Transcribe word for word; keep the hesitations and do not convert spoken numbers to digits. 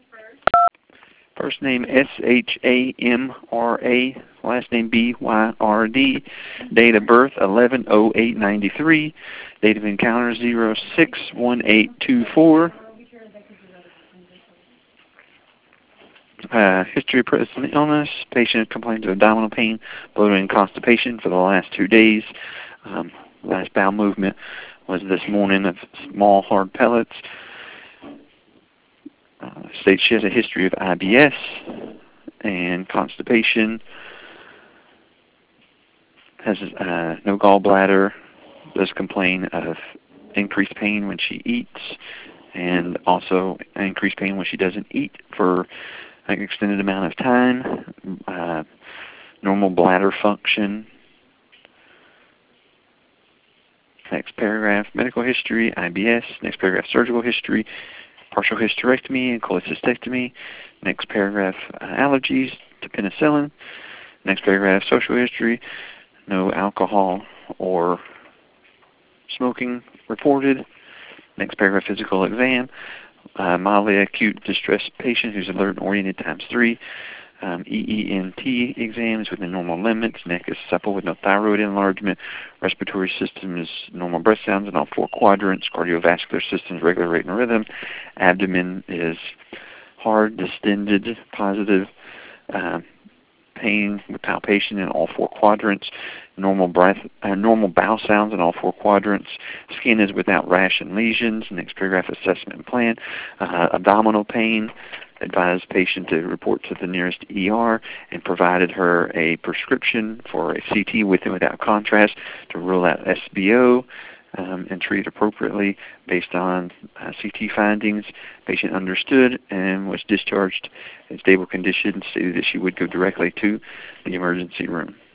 First name S H A M R A, last name B Y R D, date of birth eleven oh eight ninety-three, date of encounter zero six one eight two four. Uh, history of present illness. Patient complains of abdominal pain, bloating, and constipation for the last two days. Um, last bowel movement was this morning of small hard pellets. Uh, states she has a history of I B S and constipation. Has uh, no gallbladder. Does complain of increased pain when she eats, and also increased pain when she doesn't eat for an extended amount of time. Uh, normal bladder function. Next paragraph, medical history, I B S. Next paragraph, surgical history, partial hysterectomy and cholecystectomy. Next paragraph, uh, allergies to penicillin. Next paragraph, social history, no alcohol or smoking reported. Next paragraph, physical exam, uh, mildly acute distress patient who's alert and oriented times three. Um, E E N T exams within normal limits. Neck is supple with no thyroid enlargement. Respiratory system is normal breath sounds in all four quadrants. Cardiovascular system is regular rate and rhythm. Abdomen is hard, distended, positive. Uh, pain with palpation in all four quadrants. Normal breath, uh, normal bowel sounds in all four quadrants. Skin is without rash and lesions. Next paragraph, assessment and plan. Uh, abdominal pain. Advised patient to report to the nearest E R and provided her a prescription for a C T with and without contrast to rule out S B O um, and treat appropriately based on uh, C T findings. Patient understood and was discharged in stable condition, stated that she would go directly to the emergency room.